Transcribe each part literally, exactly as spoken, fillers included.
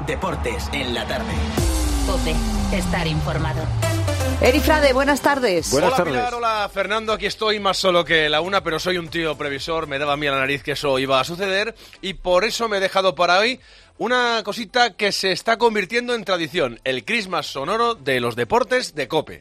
Deportes en la tarde. COPE, estar informado. Eri Frade, buenas tardes. Buenas hola, tardes. Pilar, hola Fernando, aquí estoy más solo que la una, pero soy un tío previsor, me daba a mí a la nariz que eso iba a suceder y por eso me he dejado para hoy una cosita que se está convirtiendo en tradición, el Christmas sonoro de los deportes de COPE.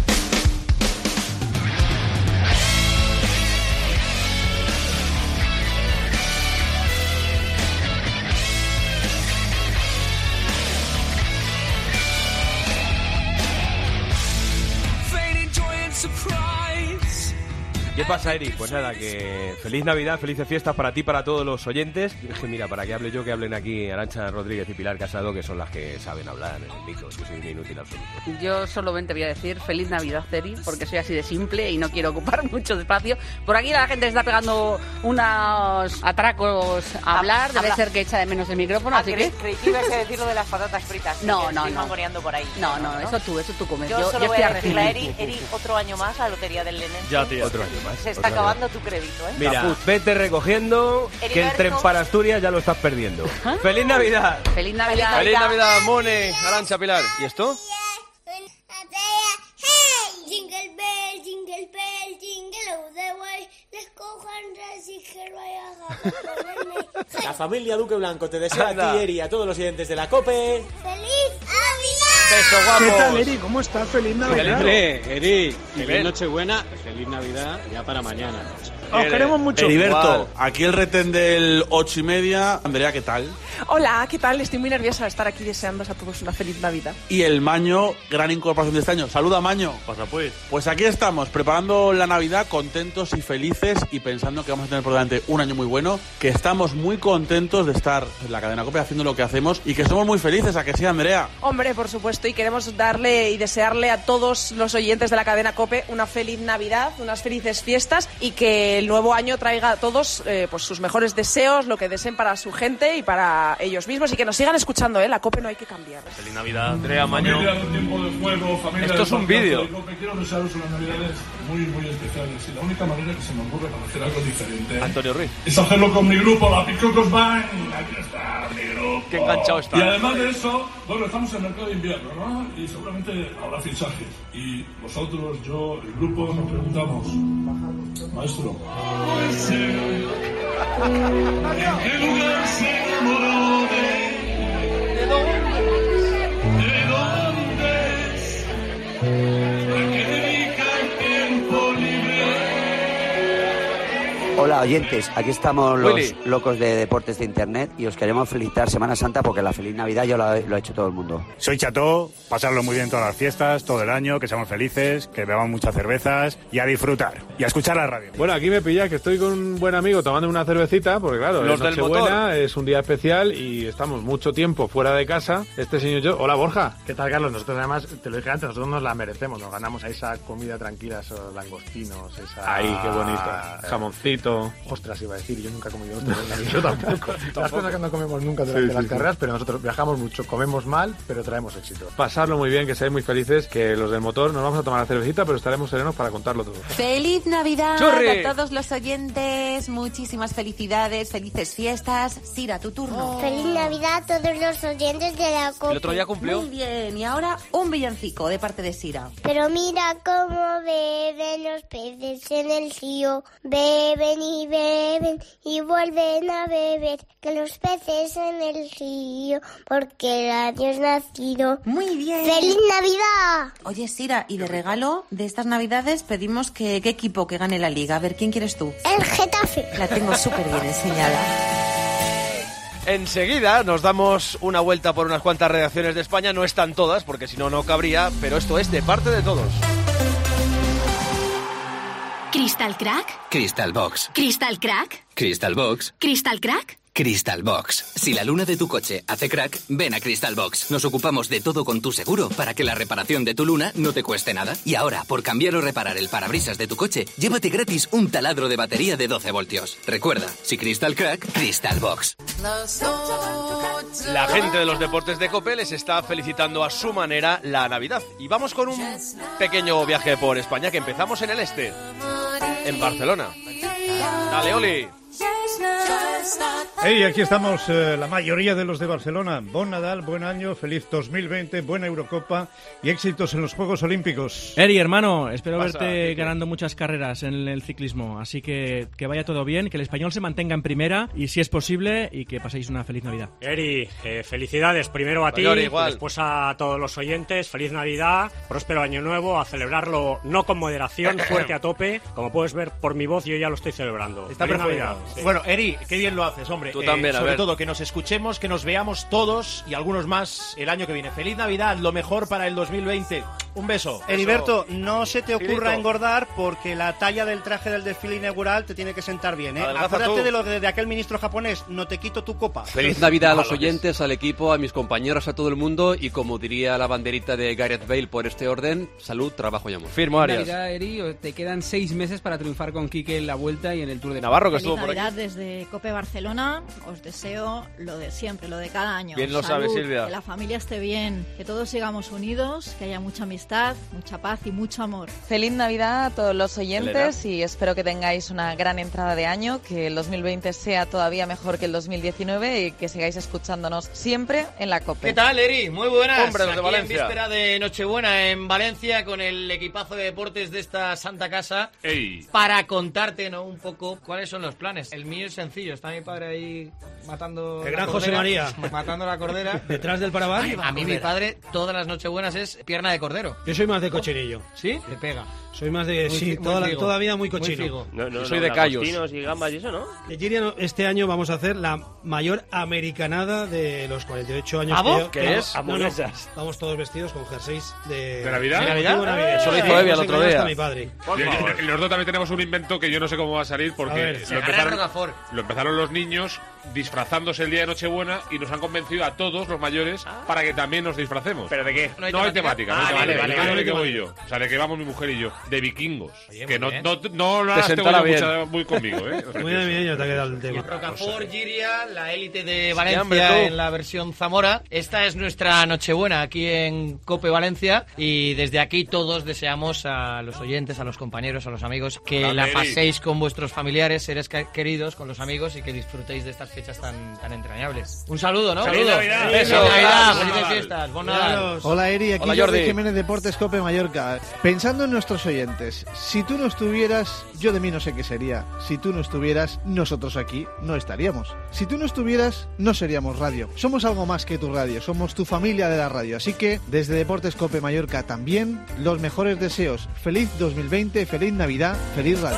¿Qué pasa, Eri? Pues nada, que feliz Navidad, felices fiestas para ti, para todos los oyentes. Mira, para que hable yo, que hablen aquí Arantxa Rodríguez y Pilar Casado, que son las que saben hablar en el micro. Yo soy un inútil absoluto. Yo solamente voy a decir feliz Navidad, Eri, porque soy así de simple y no quiero ocupar mucho espacio. Por aquí la gente está pegando unos atracos a hablar, debe Habla. ser que echa de menos el micrófono, Ah, así creí, que... creí que ibas a decir lo de las patatas fritas. No, que no, estoy no. mangoneando por ahí. No, no, eso tú, eso tú comes. Yo, Yo, solo yo voy estoy a decirle a arrepentida. Eri, Eri, otro año más a la Lotería del Lenense. Ya, tío. Otro año más. Se está otro año acabando más. tu crédito, ¿eh? Mira, Caput. vete recogiendo, Heriberto. que el tren para Asturias ya lo estás perdiendo. ¡Feliz Navidad! Feliz Navidad. ¡Feliz Navidad, Mone, Arantxa, Pilar! ¿Y esto? Jingle bell, jingle bell, jingle all the way. Let's go hundreds y que La familia Duque Blanco te desea Anda. a ti, Eri, y a todos los oyentes de la COPE. ¡Feliz Navidad! ¡Beso, guapos! ¿Qué tal, Eri? ¿Cómo estás? ¡Feliz Navidad! Hombre, Eri, Bien. feliz Nochebuena, feliz Navidad, ya para mañana. Os queremos mucho. Heriberto, Igual. aquí el retén del ocho y media. Andrea, ¿qué tal? Hola, ¿qué tal? Estoy muy nerviosa de estar aquí deseándoos a todos una feliz Navidad. Y el Maño, gran incorporación de este año. Saluda, Maño. Pasa pues. Pues aquí estamos, preparando la Navidad, contentos y felices y pensando que vamos a tener por delante un año muy bueno, que estamos muy contentos de estar en la cadena COPE haciendo lo que hacemos y que somos muy felices, ¿a que sí, Andrea? Hombre, por supuesto, y queremos darle y desearle a todos los oyentes de la cadena COPE una feliz Navidad, unas felices fiestas y que el nuevo año traiga a todos eh, pues sus mejores deseos, lo que deseen para su gente y para ellos mismos y que nos sigan escuchando, ¿eh? La COPE no hay que cambiar. ¡Feliz Navidad, Andrea, Maño! Familia de tiempo de juego, familia Esto de es un confianza vídeo. de COPE, quiero desearos unas navidades muy, muy especiales. Y la única manera que se me ocurre para hacer algo diferente Antonio Ruiz. es hacerlo con mi grupo, la Picocos Band. Aquí está mi grupo. Qué enganchado está. Y además de eso, bueno, estamos en el mercado de invierno, ¿no? Y seguramente habrá fichajes. Y vosotros, yo, el grupo, nos preguntamos, maestro, ¿en qué lugar se enamoró de... ¿De dónde? ¿De dónde es? ¿A qué dedica el tiempo libre? Hola oyentes, aquí estamos los Willy. locos de deportes de internet y os queremos felicitar Semana Santa porque la feliz Navidad ya lo ha, lo ha hecho todo el mundo. Soy Chato, pasarlo muy bien todas las fiestas, todo el año, que seamos felices, que bebamos muchas cervezas y a disfrutar y a escuchar la radio. Bueno, aquí me pilla que estoy con un buen amigo tomando una cervecita, porque claro, Los es del Nochebuena, motor. es un día especial y estamos mucho tiempo fuera de casa. Este señor yo... Hola, Borja. ¿Qué tal, Carlos? Nosotros además, te lo dije antes, nosotros nos la merecemos, nos ganamos a esa comida tranquila, esos langostinos, esa... Ay, qué bonita. Jamoncito. Ostras, iba a decir, yo nunca he comido ostras en la vida. Yo tampoco. Las cosas que no comemos nunca durante Sí, las sí, carreras, pero nosotros viajamos mucho, comemos mal, pero traemos éxito. Pasarlo muy bien, que seáis muy felices, que los del motor nos vamos a tomar la cervecita, pero estaremos serenos para contarlo todo. ¡Feliz Navidad ¡Churri! a todos los oyentes! Muchísimas felicidades, felices fiestas. Sira, tu turno. ¡Feliz Navidad a todos los oyentes de la COPE! El otro día cumplió. Muy bien, y ahora un villancico de parte de Sira. Pero mira cómo beben los peces en el río. Beben y beben y vuelven a beber. Que los peces en el río, porque el Dios nacido. Muy bien. ¡Feliz Navidad! Oye, Sira, y de regalo de estas Navidades pedimos que qué equipo que gane la Liga. A ver, ¿quién quieres tú? El Getafe. La tengo súper bien enseñada. Enseguida nos damos una vuelta por unas cuantas redacciones de España. No están todas, porque si no, no cabría, pero esto es de parte de todos. ¿Crystal Crack? Crystal Box. ¿Crystal Crack? Crystal Box. ¿Crystal Crack? Crystal Box. Si la luna de tu coche hace crack, ven a Crystal Box. Nos ocupamos de todo con tu seguro para que la reparación de tu luna no te cueste nada. Y ahora, por cambiar o reparar el parabrisas de tu coche, llévate gratis un taladro de batería de doce voltios. Recuerda, si Crystal Crack, Crystal Box. La gente de los deportes de COPE les está felicitando a su manera la Navidad. Y vamos con un pequeño viaje por España, que empezamos en el este, en Barcelona. Dale, Oli. Hey, aquí estamos, eh, la mayoría de los de Barcelona. Bon Nadal, buen año, feliz dos mil veinte, buena Eurocopa y éxitos en los Juegos Olímpicos. Eri, hermano, espero Pasa, verte Quique. ganando muchas carreras en el ciclismo. Así que que vaya todo bien, que el español se mantenga en primera y, si es posible, y que paséis una feliz Navidad. Eri, eh, felicidades primero a ti, Mayor, igual. después a todos los oyentes. Feliz Navidad, próspero año nuevo, a celebrarlo no con moderación, fuerte a tope. Como puedes ver por mi voz, yo ya lo estoy celebrando. Está Feliz perfecto. Navidad. Sí. Bueno, Eri, qué bien lo haces, hombre. Tú también, a sobre ver. todo que nos escuchemos, que nos veamos todos y algunos más el año que viene. Feliz Navidad, lo mejor para el dos mil veinte. Un beso. Heriberto, no se te ocurra Filito. engordar porque la talla del traje del desfile inaugural te tiene que sentar bien, ¿eh? Adelgaza Acuérdate tú. de lo de, de aquel ministro japonés, no te quito tu copa. Feliz Navidad a los oyentes, al equipo, a mis compañeros, a todo el mundo y, como diría la banderita de Gareth Bale por este orden, salud, trabajo y amor. Firmo, Arias. Navidad, Eri, te quedan seis meses para triunfar con Quique en la Vuelta y en el Tour de Navarro, que Feliz estuvo por aquí. Navidad desde Cope Barcelona. Os deseo lo de siempre, lo de cada año. Bien lo Salud, sabe, Silvia. Que la familia esté bien, que todos sigamos unidos, que haya mucha amistad, mucha paz y mucho amor. Feliz Navidad a todos los oyentes Elena. y espero que tengáis una gran entrada de año, que el dos mil veinte sea todavía mejor que el dos mil diecinueve y que sigáis escuchándonos siempre en la COPE. ¿Qué tal, Eri? Muy buenas. Hombre, los de Aquí Valencia. en víspera de Nochebuena en Valencia con el equipazo de deportes de esta santa casa Ey. para contarte, ¿no?, un poco cuáles son los planes. El mío es sencillo, está mi padre ahí matando El la gran José cordera, María. matando la cordera. Detrás del parabar. A mí mi padre todas las Nochebuenas es pierna de cordero. Yo soy más de cochinillo. ¿Sí? Te pega. Soy más de... Muy sí, fi- muy toda, la, figo. toda vida muy Muy cochino. figo. No, no, Yo soy no, de callos. langostinos y gambas y eso, ¿no? De Giria, este año vamos a hacer la mayor americanada de los cuarenta y ocho años. ¿Avo? que yo- ¿Qué que- es? No, no, Hamburguesas. vamos todos vestidos con jerseys de... ¿De Navidad? de ¿Navidad? motivo navideño. Eso lo hizo Sí, Evi el hemos otro engañado día. hasta mi padre. Por favor. Y nosotros también tenemos un invento que yo no sé cómo va a salir porque A ver. lo, Se agarra empezaron, Rocafort. lo empezaron los niños disfrazándose el día de Nochebuena y nos han convencido a todos los mayores para que también nos disfracemos. ¿Pero de qué? ¿No hay No hay temática? temática, no Ah, hay vale, temática. vale, Yo vale, sé que vale. voy yo. O sea, de que vamos mi mujer y yo. De vikingos. Oye, que muy no, bien. no, no las tengo sentará yo bien. mucha- muy conmigo, ¿eh? O sea, Muy que- navideño te ha quedado el tema. Rocafort, Giria, la élite de Sí, Valencia hombre, tú. en la versión Zamora. Esta es nuestra Nochebuena aquí en Cope Valencia y desde aquí todos deseamos a los oyentes, a los compañeros, a los amigos que Grande, la Eri. paséis con vuestros familiares, seres ca- queridos, con los amigos y que disfrutéis de estas fechas tan, tan entrañables. Un saludo, ¿no? ¡Feliz Saludo. Navidad! ¡Feliz Beso. Navidad! Buen ¡Felices Nadal. fiestas! ¡Bon Nadal! Hola Eri, aquí Hola, Jordi Jordi. Jiménez Deportes Cope Mallorca. Pensando en nuestros oyentes, si tú no estuvieras, yo de mí no sé qué sería. Si tú no estuvieras, nosotros aquí no estaríamos. Si tú no estuvieras, no seríamos radio. Somos algo más que tu radio, somos tu familia de la radio. Así que desde Deportes Cope Mallorca también los mejores deseos. Feliz dos mil veinte, feliz Navidad, feliz radio.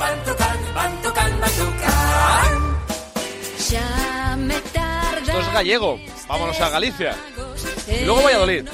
Esto es gallego. Vámonos a Galicia. Y luego Valladolid.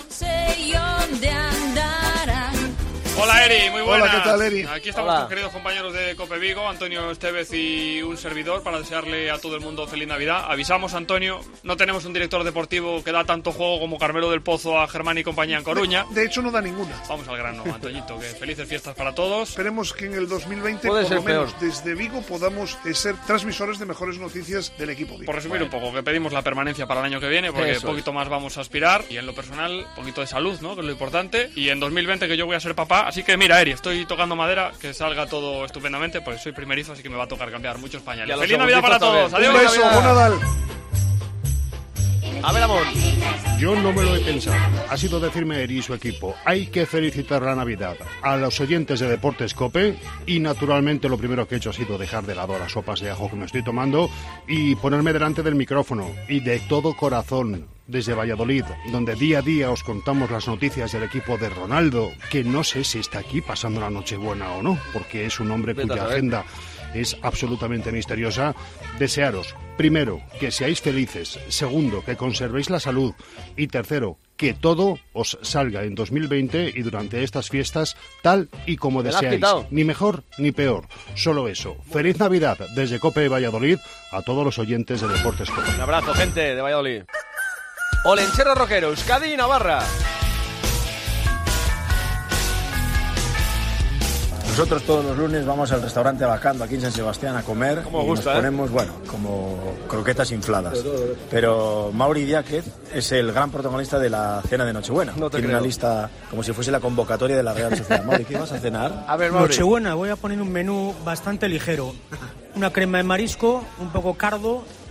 Hola Eri, muy buenas. Hola, ¿qué tal, Eri? Aquí estamos Hola. tus queridos compañeros de Cope Vigo, Antonio Estevez y un servidor para desearle a todo el mundo feliz Navidad. Avisamos, Antonio, no tenemos un director deportivo que da tanto juego como Carmelo del Pozo a Germán y compañía en Coruña. De hecho, no da ninguna. Vamos al grano, Antoñito, que felices fiestas para todos. Esperemos que en el dos mil veinte, Puede por ser lo menos peor. desde Vigo, podamos eh, ser transmisores de mejores noticias del equipo Vigo. Por resumir un poco, que pedimos la permanencia para el año que viene, porque Eso poquito más vamos a aspirar. Y en lo personal, poquito de salud, ¿no? Que es lo importante. Y en dos mil veinte que yo voy a ser papá. Así que mira, Eri, estoy tocando madera, que salga todo estupendamente, porque soy primerizo, así que me va a tocar cambiar muchos Y pañales. a los ¡Feliz Navidad para segunditos todos! también. ¡Adiós! Un beso, buen Nadal. A ver, amor. Yo no me lo he pensado. Ha sido decirme Eri y su equipo. Hay que felicitar la Navidad a los oyentes de Deportes Cope y naturalmente lo primero que he hecho ha sido dejar de lado las sopas de ajo que me estoy tomando y ponerme delante del micrófono y de todo corazón desde Valladolid, donde día a día os contamos las noticias del equipo de Ronaldo, que no sé si está aquí pasando la Nochebuena o no, porque es un hombre Vete a cuya saber. agenda es absolutamente misteriosa. Desearos, primero, que seáis felices, segundo, que conservéis la salud y tercero, que todo os salga en dos mil veinte y durante estas fiestas tal y como Me la has deseáis, quitado. ni mejor ni peor, solo eso. Feliz Navidad desde Cope Valladolid a todos los oyentes de Deportes Cope. Un abrazo, gente de Valladolid. Olenchero Roquero, Euskadi y Navarra. Nosotros todos los lunes vamos al restaurante Bacando aquí en San Sebastián a comer. Cómo os y gusta, nos ¿eh? ponemos, bueno, como croquetas infladas. Pero Mauri Diáquez es el gran protagonista de la cena de Nochebuena. No te Tiene creo. una lista como si fuese la convocatoria de la Real Sociedad. Mauri, ¿qué vas a cenar? A ver, Mauri. Nochebuena, voy a poner un menú bastante ligero. Una crema de marisco, un poco cardo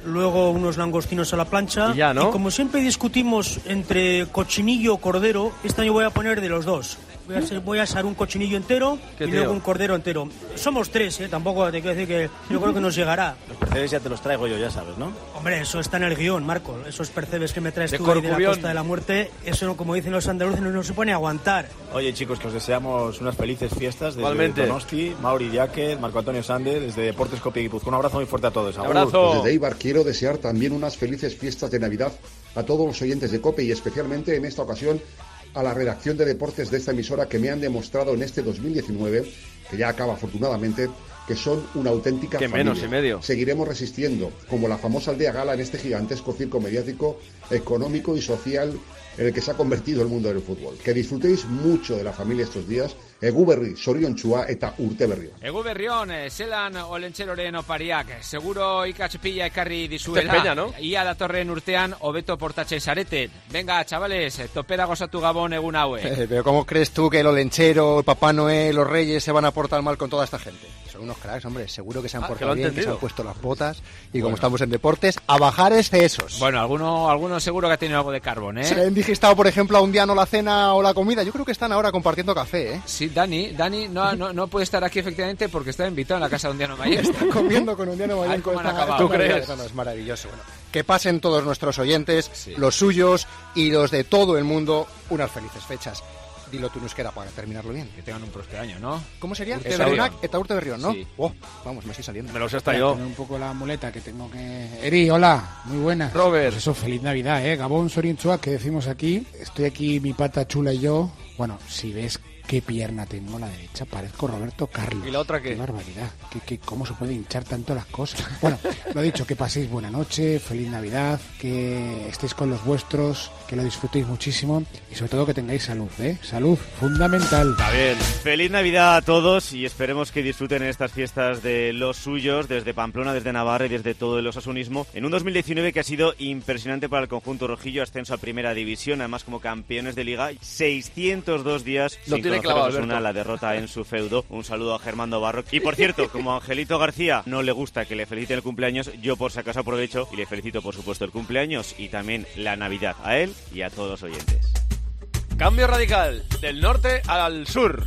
luego unos langostinos a la plancha. Y ya, ¿no? Y como siempre discutimos entre cochinillo o cordero, este año voy a poner de los dos. Voy a, hacer, voy a asar un cochinillo entero y tío? luego un cordero entero. Somos tres, ¿eh? Tampoco te quiero decir que yo creo que nos llegará. Los percebes ya te los traigo yo, ya sabes, ¿no? Hombre, eso está en el guión, Marco. Esos percebes que me traes De tú ahí de la Corcubión. Costa de la Muerte, eso, como dicen los andaluces, no se pone a aguantar. Oye, chicos, que os deseamos unas felices fiestas desde Igualmente. Donosti, Mauri Diáquez, Marco Antonio Sande, desde Deportes Cope Guipúzcoa. Un abrazo muy fuerte a todos. Un abrazo. Desde Eibar quiero desear también unas felices fiestas de Navidad a todos los oyentes de COPE y especialmente en esta ocasión a la redacción de deportes de esta emisora que me han demostrado en este dos mil diecinueve, que ya acaba afortunadamente, que son una auténtica Que familia. menos y medio. Seguiremos resistiendo, como la famosa aldea gala en este gigantesco circo mediático, económico y social en el que se ha convertido el mundo del fútbol. Que disfrutéis mucho de la familia estos días. Egu berri, zoriontsua eta urte berrion. Egu berrion, eh, zelan olentxeroren opariak, seguro ikatz pila ekarri dizuela. Peña, ¿no? Ia datorren urtean hobeto portatzen zarete. Venga, chavales, topera gozatu gabon egun haue. Eh, pero ¿cómo crees tú que el Olenchero, el Papá Noel, los Reyes se van a portar mal con toda esta gente? Son unos cracks, hombre. Seguro que se han Ah, que lo portado han bien, que se entendido. han puesto las botas y Bueno. como estamos en deportes, a bajar excesos. Bueno, alguno, alguno seguro que ha tenido algo de carbón, ¿eh? Se le han digestado, por ejemplo, a un día no la cena o la comida. Yo creo que están ahora compartiendo café, ¿eh? Sí, Dani, Dani no, no, no puede estar aquí efectivamente porque está invitado en la casa de un día no mayor. Está comiendo con un día no Ay, cómo han acabado. ¿Tú crees? No, no, es maravilloso. Bueno, que pasen todos nuestros oyentes, sí, los suyos y los de todo el mundo, unas felices fechas. Dilo tú, Nusquera, para terminarlo bien. Que tengan un próspero año, ¿no? ¿Cómo sería? Urte Berrionak berrión. eta urte berrión, ¿no? Sí. Oh, vamos, me estoy saliendo. Me lo sé hasta yo. Poner un poco la muleta que tengo que... Eri, hola, muy buenas. Robert. Pues eso, feliz Navidad, ¿eh? Gabón Sorinchua, que decimos aquí. Estoy aquí, mi pata chula y yo. Bueno, si ves qué pierna tengo a la derecha, parezco Roberto Carlos. ¿Y la otra qué? Qué barbaridad. ¿Qué, qué, ¿Cómo se puede hinchar tanto las cosas? Bueno, lo dicho, que paséis buena noche, feliz Navidad, que estéis con los vuestros, que lo disfrutéis muchísimo y sobre todo que tengáis salud, ¿eh? Salud, fundamental. Está bien. Feliz Navidad a todos y esperemos que disfruten en estas fiestas de los suyos desde Pamplona, desde Navarra y desde todo el osasunismo. En un dos mil diecinueve que ha sido impresionante para el conjunto rojillo, ascenso a Primera División, además como campeones de Liga, seiscientos dos días Lo sin tiene conocer clavado, a Osasuna, Alberto. la derrota en su feudo. Un saludo a Germando Barro. Y por cierto, como a Angelito García no le gusta que le feliciten el cumpleaños, yo por si acaso aprovecho y le felicito por supuesto el cumpleaños y también la Navidad a él y a todos los oyentes. Cambio radical, del norte al sur.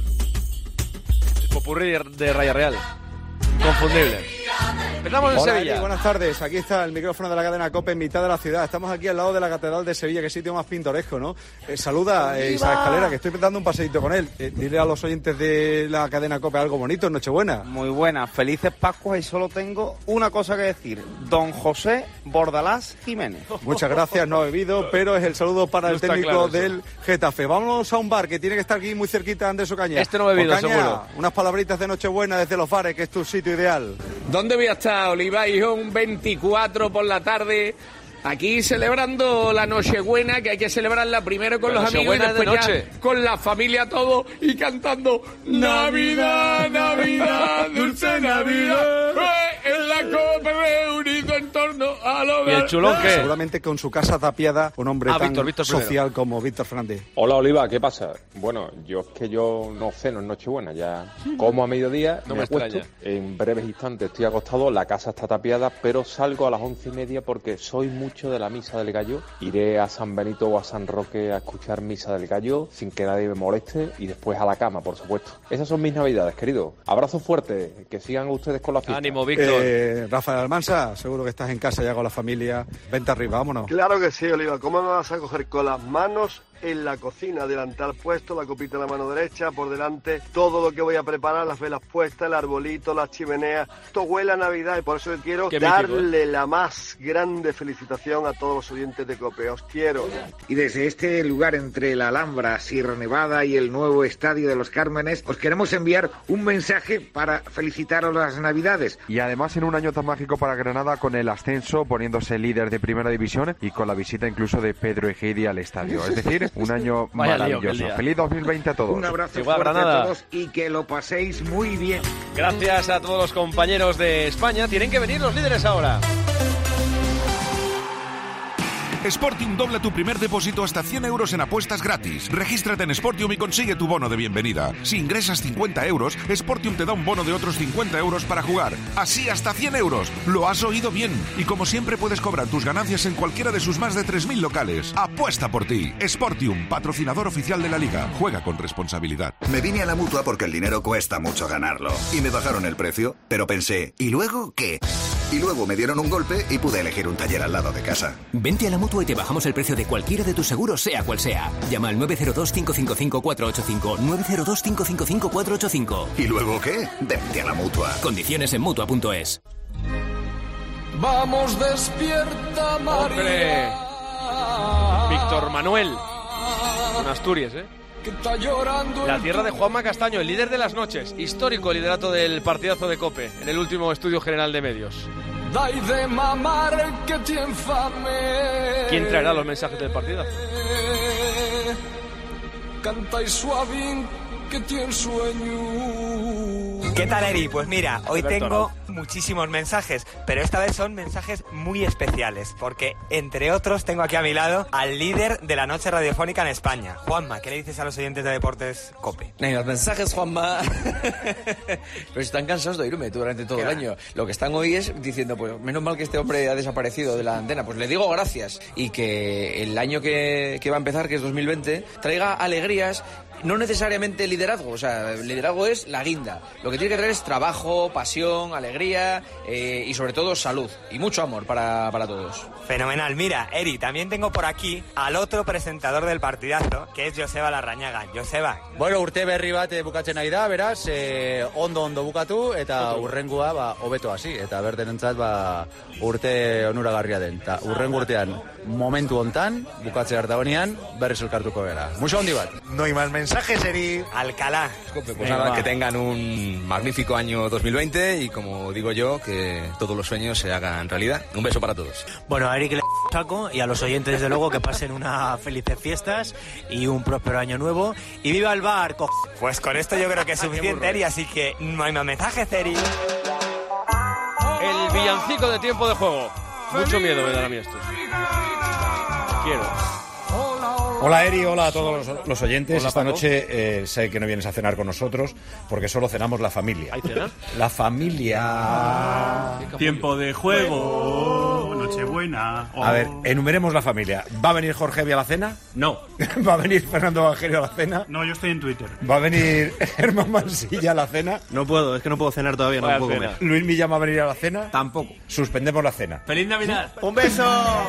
El popurrí de Raya Real. Confundible. Empezamos en Hola, Sevilla. Eli, buenas tardes. Aquí está el micrófono de la cadena COPE en mitad de la ciudad. Estamos aquí al lado de la Catedral de Sevilla, que sitio más pintoresco, ¿no? Eh, saluda eh, Isaac Escalera, que estoy dando un paseíto con él. Eh, dile a los oyentes de la cadena COPE algo bonito, Nochebuena. Muy buenas, felices Pascuas y solo tengo una cosa que decir. Don José Bordalás Jiménez. Muchas gracias, no he bebido, pero es el saludo para No el está técnico claro eso. del Getafe. Vámonos a un bar que tiene que estar aquí muy cerquita de Andrés Ocaña. Este no ha bebido, Ocaña, seguro. unas palabritas de Nochebuena desde los bares, que es tu sitio ideal. ¿Dónde voy a estar, Oliva? Hijo, un veinticuatro por la tarde, aquí celebrando la Nochebuena, que hay que celebrarla primero con La los amigos y Nochebuena es de después noche. ya con la familia todo y cantando Navidad, Navidad, dulce Navidad, eh, en la copa reunido en torno a lo ¿Y el chulón qué? Seguramente con su casa tapiada, un hombre Ah, tan Víctor, Víctor primero. social como Víctor Fernández. Hola Oliva, ¿qué pasa? Bueno, yo es que yo no ceno en Nochebuena, ya como a mediodía, No me me acuesto, extraña. en breves instantes estoy acostado, la casa está tapiada, pero salgo a las once y media porque soy mucho de la Misa del Gallo. Iré a San Benito o a San Roque a escuchar Misa del Gallo sin que nadie me moleste y después a la cama, por supuesto. Esas son mis navidades, querido. Abrazo fuerte, que sigan ustedes con la fiesta. Ánimo, Víctor. Eh, Rafael Almansa, seguro que estás en casa ya con la familia. Vente arriba, vámonos. Claro que sí, Oliva. ¿Cómo me vas a coger con las manos en la cocina? Delantal puesto, la copita en la mano derecha, por delante todo lo que voy a preparar, las velas puestas, el arbolito, las chimeneas. Esto huele a Navidad y por eso quiero Qué mítico, darle la más grande felicitación a todos los oyentes de COPE. Os quiero. Y desde este lugar entre la Alhambra, Sierra Nevada y el nuevo Estadio de los Cármenes, os queremos enviar un mensaje para felicitaros las Navidades. Y además en un año tan mágico para Granada, con el ascenso, poniéndose líder de Primera División y con la visita incluso de Pedro Egeidi al estadio. Es decir, un año Vaya lío, maravilloso. qué día. Feliz dos mil veinte a todos. Un abrazo Igual, fuerte Granada. a todos y que lo paséis muy bien. Gracias a todos los compañeros de España. Tienen que venir los líderes ahora. Sportium dobla tu primer depósito hasta cien euros en apuestas gratis. Regístrate en Sportium y consigue tu bono de bienvenida. Si ingresas cincuenta euros, Sportium te da un bono de otros cincuenta euros para jugar. Así hasta cien euros. Lo has oído bien. Y como siempre puedes cobrar tus ganancias en cualquiera de sus más de tres mil locales. Apuesta por ti. Sportium, patrocinador oficial de la Liga. Juega con responsabilidad. Me vine a la Mutua porque el dinero cuesta mucho ganarlo. Y me bajaron el precio. Pero pensé, ¿y luego qué? Y luego me dieron un golpe y pude elegir un taller al lado de casa. Vente a la Mutua y te bajamos el precio de cualquiera de tus seguros, sea cual sea. Llama al nueve cero dos, cinco cinco cinco, cuatro ocho cinco, nueve cero dos, cinco cinco cinco, cuatro ocho cinco. ¿Y luego qué? Vente a la Mutua. Condiciones en Mutua punto es. Vamos, despierta, María. ¡Hombre! Víctor Manuel. Con Asturias, ¿eh? La tierra de Juanma Castaño, el líder de las noches. Histórico liderato del partidazo de COPE en el último estudio general de medios. ¿Quién traerá los mensajes del partidazo? Canta y suavín que tiene sueño. ¿Qué tal, Eri? Pues mira, hoy Alberto, tengo ¿no? muchísimos mensajes, pero esta vez son mensajes muy especiales, porque entre otros tengo aquí a mi lado al líder de la noche radiofónica en España. Juanma, ¿qué le dices a los oyentes de Deportes COPE? En los mensajes, Juanma, pero están cansados de oírme durante todo el año. Lo que están hoy es diciendo, pues menos mal que este hombre ha desaparecido de la antena. Pues le digo gracias, y que el año que, que va a empezar, que es dos mil veinte, traiga alegrías. No necesariamente liderazgo, o sea, liderazgo es la guinda. Lo que tiene que traer es trabajo, pasión, alegría eh, y sobre todo salud y mucho amor para, para todos. Fenomenal. Mira, Eri, también tengo por aquí al otro presentador del partidazo, que es Joseba Larrañaga. Joseba. Bueno, urte berri bat bukatzen nahi da, beraz, eh, ondo ondo bukatu eta urrengua ba hobeto hasi eta berdenentzat ba urte onuragarria den. Ta urrengo urtean momentu hontan bukatzea dagoenean berriz elkartuko gara. Mucho handi bat. No hay más mensajes, Eri. Alcalá. Pues nada, que tengan un magnífico año dos mil veinte y, como digo yo, que todos los sueños se hagan realidad. Un beso para todos. Bueno, a Eri que le saco, y a los oyentes, desde luego, que pasen unas felices fiestas y un próspero año nuevo. Y viva el bar, co... Pues con esto yo creo que es suficiente, Eri, así que no hay más mensajes, Eri. El villancico de tiempo de juego. Mucho miedo me dan a mí estos. Quiero. Hola, Eri, hola a todos los, los oyentes. Hola, Esta Paco. noche eh, sé que no vienes a cenar con nosotros porque solo cenamos la familia. ¿Hay cena? La familia. Tiempo de juego, Nochebuena. A ver, enumeremos la familia. ¿Va a venir Jorge Evia a la cena? No. ¿Va a venir Fernando Evangelio a la cena? No, yo estoy en Twitter. ¿Va a venir Herman Mansilla a la cena? No puedo, es que no puedo cenar todavía, no Vaya puedo cena. comer. ¿Luis Millán va a venir a la cena? Tampoco. Suspendemos la cena. ¡Feliz Navidad! ¡Un beso!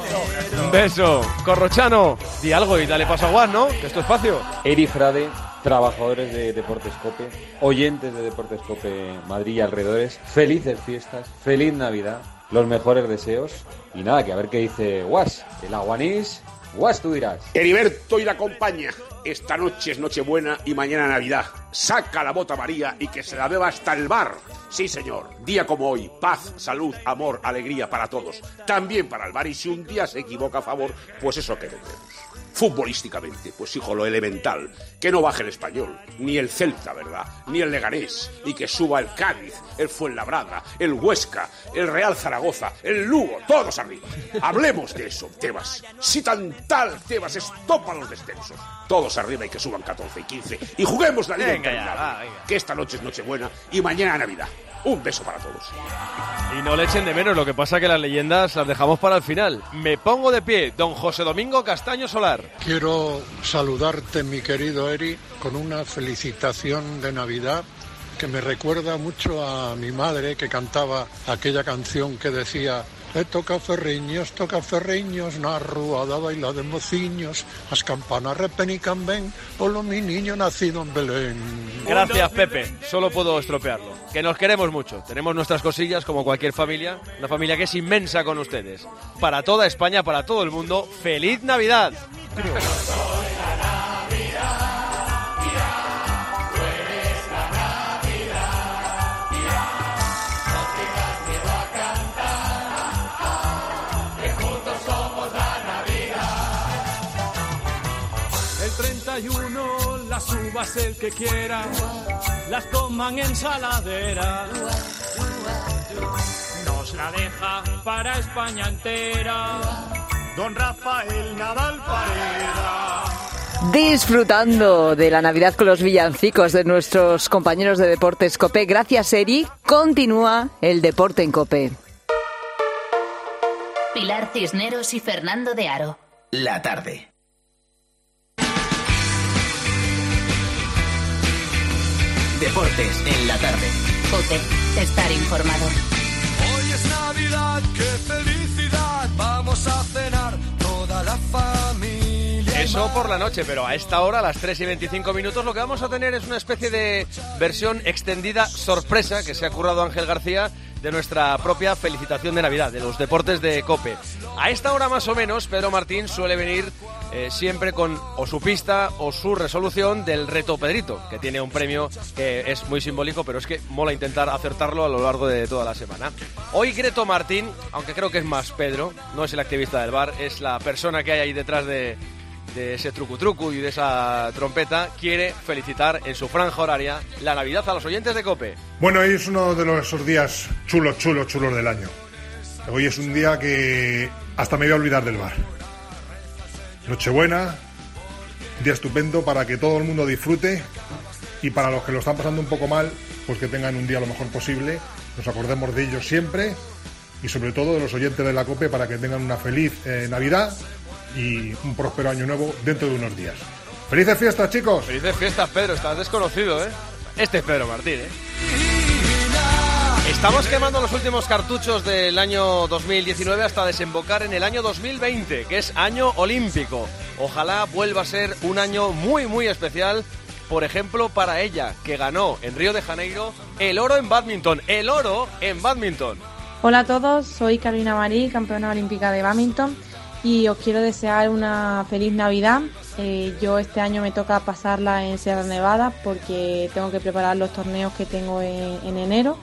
Un beso. Corrochano, di algo y dale paso a Juan, ¿no? Que es tu espacio. Eri Frade, trabajadores de Deportes COPE, oyentes de Deportes COPE Madrid y alrededores, felices fiestas, feliz Navidad, los mejores deseos y nada, que a ver qué dice Guas, el aguanís, Guas tú dirás. Heriberto y la compañía, esta noche es Nochebuena y mañana Navidad. Saca la bota María y que se la beba hasta el bar. Sí, señor, día como hoy, paz, salud, amor, alegría para todos, también para el bar, y si un día se equivoca a favor, pues eso que tendremos. Futbolísticamente, pues hijo, lo elemental, que no baje el Español, ni el Celta, ¿verdad? Ni el Leganés, y que suba el Cádiz, el Fuenlabrada, el Huesca, el Real Zaragoza, el Lugo, todos arriba. Hablemos de eso, Tebas. Si tan tal Tebas estopa los descensos, todos arriba y que suban catorce y quince, y juguemos la Liga Venga ya, Interminable, va, venga. que esta noche es Nochebuena y mañana Navidad. Un beso para todos. Y no le echen de menos, lo que pasa que las leyendas las dejamos para el final. Me pongo de pie, don José Domingo Castaño Solar. Quiero saludarte, mi querido Eri, con una felicitación de Navidad que me recuerda mucho a mi madre, que cantaba aquella canción que decía: e toca ferriños, toca ferriños, na ruada baila de mociños, as campanas repenican ben, polo mi niño nacido en Belén. Gracias, Pepe. Solo puedo estropearlo. Que nos queremos mucho. Tenemos nuestras cosillas como cualquier familia. Una familia que es inmensa con ustedes. Para toda España, para todo el mundo, ¡feliz Navidad! El treinta y uno las uvas el que quiera, las coman en saladera. Nos la deja para España entera. don Rafael Nadal Pareda. Disfrutando de la Navidad con los villancicos de nuestros compañeros de Deportes COPE. Gracias, Eri. Continúa el deporte en COPE. Pilar Cisneros y Fernando de Aro. La tarde. Deportes en la tarde. COPE. Estar informado. Hoy es Navidad, qué felicidad. Vamos a cenar toda la familia. Eso por la noche, pero a esta hora, a las tres y veinticinco minutos, lo que vamos a tener es una especie de versión extendida sorpresa que se ha currado Ángel García de nuestra propia felicitación de Navidad, de los deportes de COPE. A esta hora más o menos, Pedro Martín suele venir eh, siempre con o su pista o su resolución del reto Pedrito, que tiene un premio que es muy simbólico, pero es que mola intentar acertarlo a lo largo de toda la semana. Hoy Greto Martín, aunque creo que es más Pedro, no es el activista del bar, es la persona que hay ahí detrás de... de ese trucu trucu y de esa trompeta, quiere felicitar en su franja horaria la Navidad a los oyentes de COPE. Bueno, hoy es uno de los, esos días chulos, chulos, chulos del año. Hoy es un día que hasta me voy a olvidar del bar. Nochebuena, un día estupendo para que todo el mundo disfrute y para los que lo están pasando un poco mal, pues que tengan un día lo mejor posible, nos acordemos de ellos siempre y sobre todo de los oyentes de la COPE para que tengan una feliz eh, Navidad y un próspero año nuevo dentro de unos días. ¡Felices fiestas, chicos! Felices fiestas, Pedro. Estás desconocido, ¿eh? Este es Pedro Martín, ¿eh? Estamos quemando los últimos cartuchos del año dos mil diecinueve hasta desembocar en el año dos mil veinte, que es año olímpico. Ojalá vuelva a ser un año muy, muy especial, por ejemplo, para ella, que ganó en Río de Janeiro el oro en bádminton. ¡El oro en bádminton! Hola a todos, soy Carolina Marí, campeona olímpica de bádminton. Y os quiero desear una feliz Navidad. Eh, yo este año me toca pasarla en Sierra Nevada porque tengo que preparar los torneos que tengo en, en enero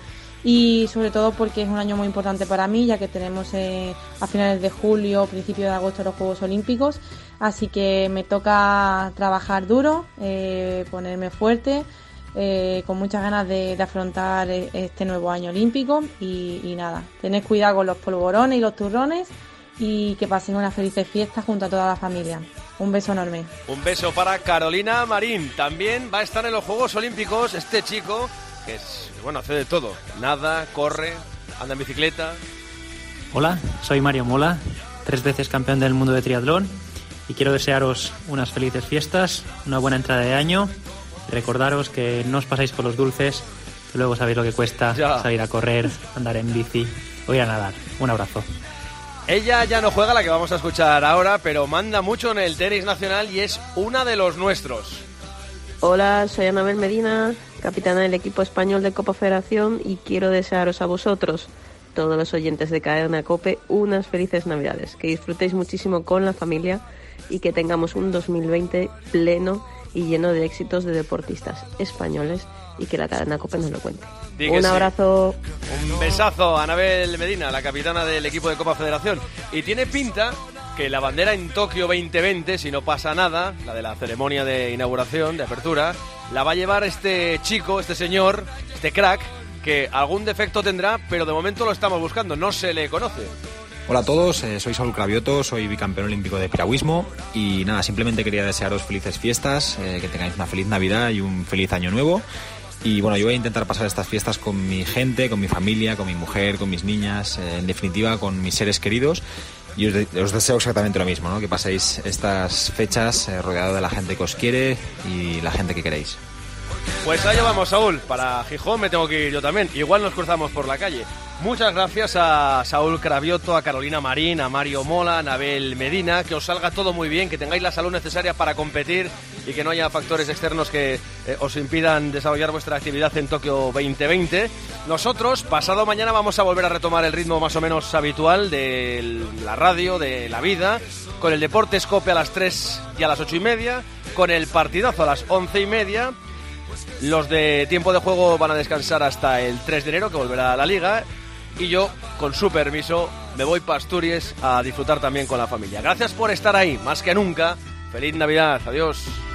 y sobre todo porque es un año muy importante para mí, ya que tenemos eh, a finales de julio, principios de agosto los Juegos Olímpicos, así que me toca trabajar duro, eh, ponerme fuerte, eh, con muchas ganas de, de afrontar este nuevo año olímpico y, y nada, tened cuidado con los polvorones y los turrones y que pasen unas felices fiestas junto a toda la familia. Un beso enorme. Un beso para Carolina Marín. También va a estar en los Juegos Olímpicos este chico, que es, bueno, hace de todo. Nada, corre, anda en bicicleta. Hola, soy Mario Mola, tres veces campeón del mundo de triatlón y quiero desearos unas felices fiestas, una buena entrada de año. Recordaros que no os pasáis con los dulces, que luego sabéis lo que cuesta ya. Salir a correr, andar en bici o ir a nadar. Un abrazo. Ella ya no juega, la que vamos a escuchar ahora, pero manda mucho en el tenis nacional y es una de los nuestros. Hola, soy Anabel Medina, capitana del equipo español de Copa Federación y quiero desearos a vosotros, todos los oyentes de Cadena COPE, unas felices Navidades, que disfrutéis muchísimo con la familia y que tengamos un dos mil veinte pleno y lleno de éxitos de deportistas españoles y que la Cadena COPE nos lo cuente. Un abrazo. Sí. Un besazo a Anabel Medina, la capitana del equipo de Copa Federación. Y tiene pinta que la bandera en Tokio veinte veinte, si no pasa nada, la de la ceremonia de inauguración, de apertura, la va a llevar este chico, este señor, este crack, que algún defecto tendrá, pero de momento lo estamos buscando, no se le conoce. Hola a todos, eh, soy Saúl Cravioto, soy bicampeón olímpico de piragüismo y nada, simplemente quería desearos felices fiestas, eh, que tengáis una feliz Navidad y un feliz año nuevo. Y bueno, yo voy a intentar pasar estas fiestas con mi gente, con mi familia, con mi mujer, con mis niñas, eh, en definitiva con mis seres queridos. Y os, de- os deseo exactamente lo mismo, ¿no? Que paséis estas fechas eh, rodeado de la gente que os quiere y la gente que queréis. Pues allá vamos, Saúl. Para Gijón me tengo que ir yo también. Igual nos cruzamos por la calle. Muchas gracias a Saúl Cravioto, a Carolina Marín, a Mario Mola, a Anabel Medina. Que os salga todo muy bien, que tengáis la salud necesaria para competir y que no haya factores externos que eh, os impidan desarrollar vuestra actividad en Tokio veinte veinte. Nosotros, pasado mañana, vamos a volver a retomar el ritmo más o menos habitual de la radio, de la vida, con el Deportes COPE a las tres y a las ocho y media, con el partidazo a las once y media. Los de tiempo de juego van a descansar hasta el tres de enero, que volverá a la Liga. Y yo, con su permiso, me voy para Asturias a disfrutar también con la familia. Gracias por estar ahí, más que nunca. Feliz Navidad, adiós.